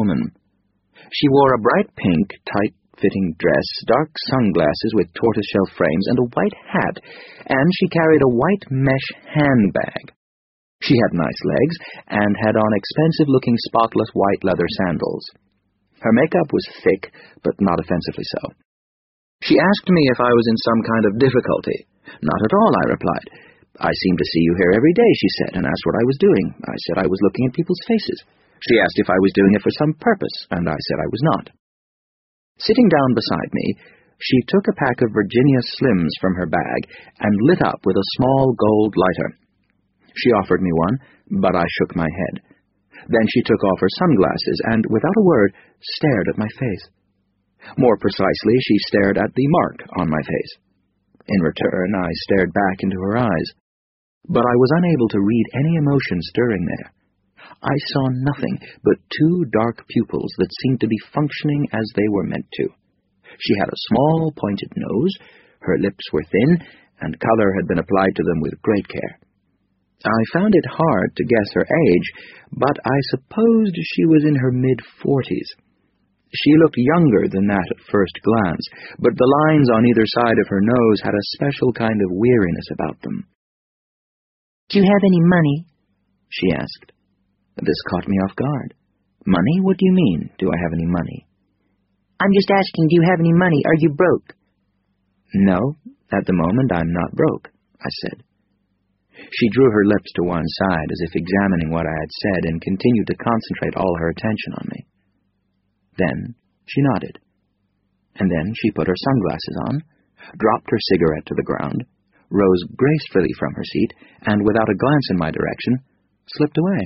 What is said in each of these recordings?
woman. She wore a bright pink, tight-fitting dress, dark sunglasses with tortoiseshell frames, and a white hat, and she carried a white mesh handbag. She had nice legs, and had on expensive-looking spotless white leather sandals. Her makeup was thick, but not offensively so. She asked me if I was in some kind of difficulty. Not at all, I replied. I seem to see you here every day, she said, and asked what I was doing. I said I was looking at people's faces. She asked if I was doing it for some purpose, and I said I was not. Sitting down beside me, she took a pack of Virginia Slims from her bag and lit up with a small gold lighter. She offered me one, but I shook my head. Then she took off her sunglasses and, without a word, stared at my face. More precisely, she stared at the mark on my face. In return, I stared back into her eyes. But I was unable to read any emotion stirring there. I saw nothing but two dark pupils that seemed to be functioning as they were meant to. She had a small, pointed nose, her lips were thin, and color had been applied to them with great care. I found it hard to guess her age, but I supposed she was in her mid-40s. She looked younger than that at first glance, but the lines on either side of her nose had a special kind of weariness about them. "Do you have any money?" she asked. This caught me off guard. Money? What do you mean, do I have any money? "I'm just asking, do you have any money? Are you broke?" "No, at the moment I'm not broke," I said. She drew her lips to one side as if examining what I had said and continued to concentrate all her attention on me. Then she nodded. And then she put her sunglasses on, dropped her cigarette to the ground, rose gracefully from her seat, and without a glance in my direction, slipped away.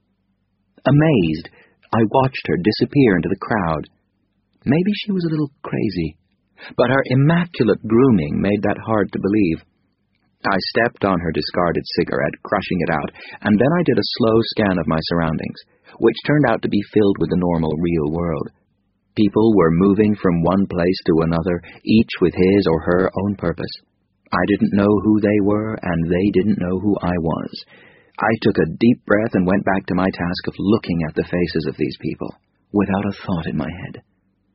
Amazed, I watched her disappear into the crowd. Maybe she was a little crazy, but her immaculate grooming made that hard to believe. I stepped on her discarded cigarette, crushing it out, and then I did a slow scan of my surroundings, which turned out to be filled with the normal real world. People were moving from one place to another, each with his or her own purpose. I didn't know who they were, and they didn't know who I was. I took a deep breath and went back to my task of looking at the faces of these people, without a thought in my head.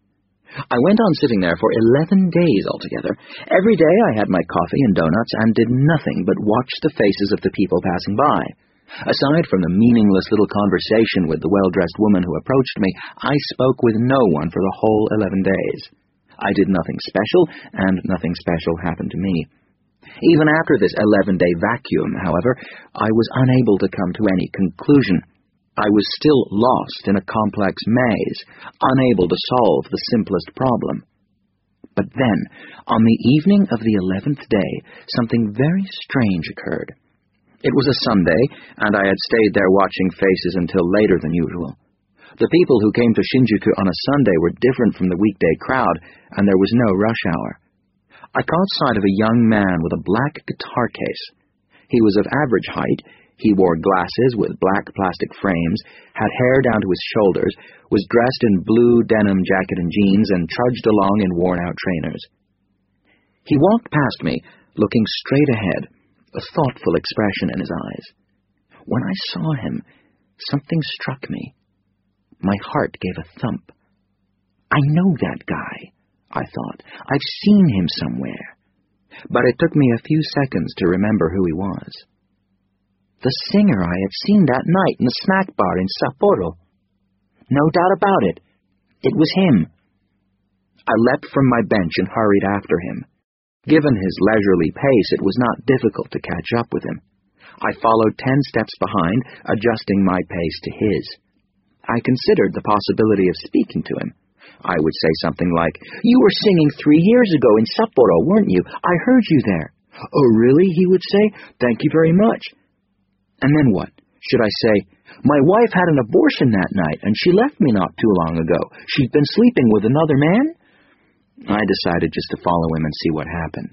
I went on sitting there for 11 days altogether. Every day I had my coffee and donuts and did nothing but watch the faces of the people passing by. Aside from the meaningless little conversation with the well-dressed woman who approached me, I spoke with no one for the whole 11 days. I did nothing special, and nothing special happened to me. Even after this 11-day vacuum, however, I was unable to come to any conclusion. I was still lost in a complex maze, unable to solve the simplest problem. But then, on the evening of the 11th day, something very strange occurred. It was a Sunday, and I had stayed there watching faces until later than usual. The people who came to Shinjuku on a Sunday were different from the weekday crowd, and there was no rush hour. I caught sight of a young man with a black guitar case. He was of average height. He wore glasses with black plastic frames, had hair down to his shoulders, was dressed in blue denim jacket and jeans, and trudged along in worn-out trainers. He walked past me, looking straight ahead, a thoughtful expression in his eyes. When I saw him, something struck me. My heart gave a thump. I know that guy, I thought. I've seen him somewhere. But it took me a few seconds to remember who he was. The singer I had seen that night in the snack bar in Sapporo. No doubt about it. It was him. I leapt from my bench and hurried after him. Given his leisurely pace, it was not difficult to catch up with him. I followed 10 steps behind, adjusting my pace to his. I considered the possibility of speaking to him. I would say something like, "You were singing 3 years ago in Sapporo, weren't you? I heard you there." "Oh, really?" he would say. "Thank you very much." And then what? Should I say, "My wife had an abortion that night, and she left me not too long ago. She's been sleeping with another man?" I decided just to follow him and see what happened.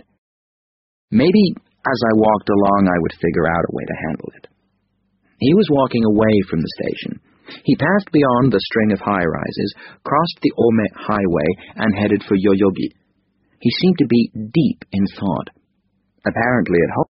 Maybe, as I walked along, I would figure out a way to handle it. He was walking away from the station. He passed beyond the string of high-rises, crossed the Ome Highway, and headed for Yoyogi. He seemed to be deep in thought. Apparently at home,